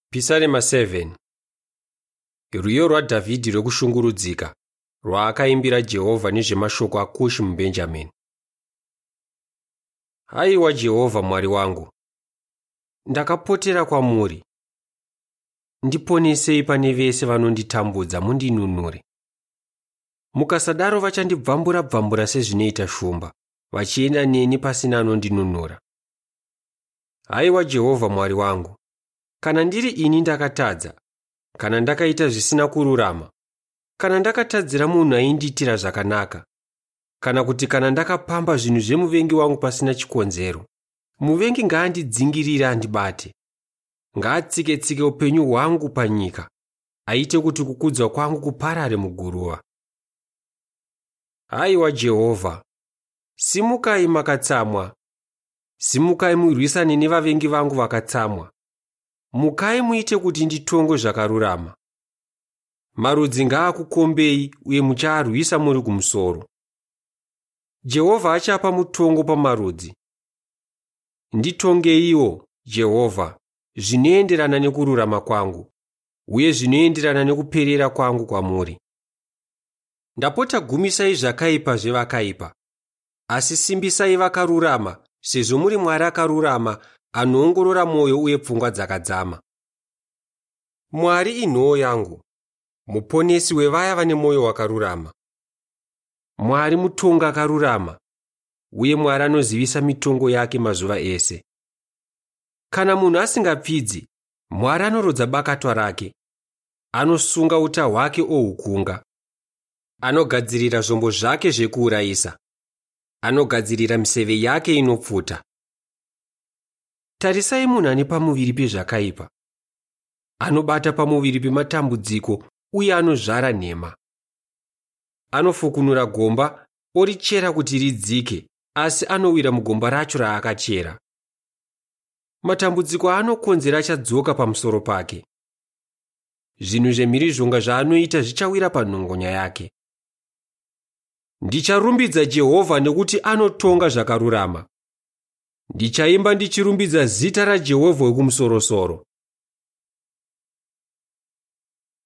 Pisarema 7. Rwiyo rwaDhavhidhi rwekushungurudzika rwaakaimbira Jehovha nezvemashoko aKushi muBhenjamini. Haiwa Jehovha Mwari wangu, ndakapotera kwamuri. Ndiponesei pane vese vanonditambudza, mundinunure. Mukasadaro vachandibvambura-bvambura sezvinoita shumba, vachienda neni pasina anondinunura. Haiwa Jehovha Mwari wangu, kana ndiri ini ndakatadza, kana ndakaita zvisina kururama, kana ndakatadzira munhu aindiitira zvakanaka, kana kuti kana ndakapamba zvinhu zvemuvengi wangu pasina chikonzero, muvengi ngaandidzingirire andibate. Ngaatsike-tsike upenyu hwangu panyika, aite kuti kukudzwa kwangu kuparare muguruva. Haiwa Jehovha, simukai makatsamwa. Simukai murwisane nevavengi vangu vakatsamwa. Mukai muite kuti nditongwe zvakarurama. Marudzi ngaakukombei uye muchaarwisa muri kumusoro. Jehovha achapa mutongo pamarudzi. Nditongeiwo, Jehovha, zvinoenderana nekururama kwangu, uye zvinoenderana nekuperera kwangu kwamuri. Ndapota gumisai zvakaipa zvevakaipa, asi simbisai vakarurama, sezvo muri Mwari akarurama, anoongorora mwoyo uye pfungwa dzakadzama. Mwari inhoo yangu, muponesi wevaya vane mwoyo wakarurama. Mwari mutongi akarurama, uye Mwari anozivisa mitongo yake mazuva ese. Kana munhu asingapfidzi, Mwari anorodza bakatwa rake. Anosunga uta hwake ohukunga. Anogadzirira zvombo zvake zvekuurayisa. Anogadzirira miseve yake inopfuta. Tarisai munhu ane pamuviri pezvakaipa. Anobata pamuviri pematambudziko uye anozvara nhema. Anofukunura gomba orichera kuti ridzike, asi anowira mugomba racho raakachera. Matambudziko aanokonzera achadzoka pamusoro pake. Zvinhu zvemhirizhonga zvaanoita zvichawira panhongonya yake. Ndicharumbidza Jehovha nekuti anotonga zvakarurama. Ndichaimba ndichirumbidza zita raJehovha wekumusoro-soro.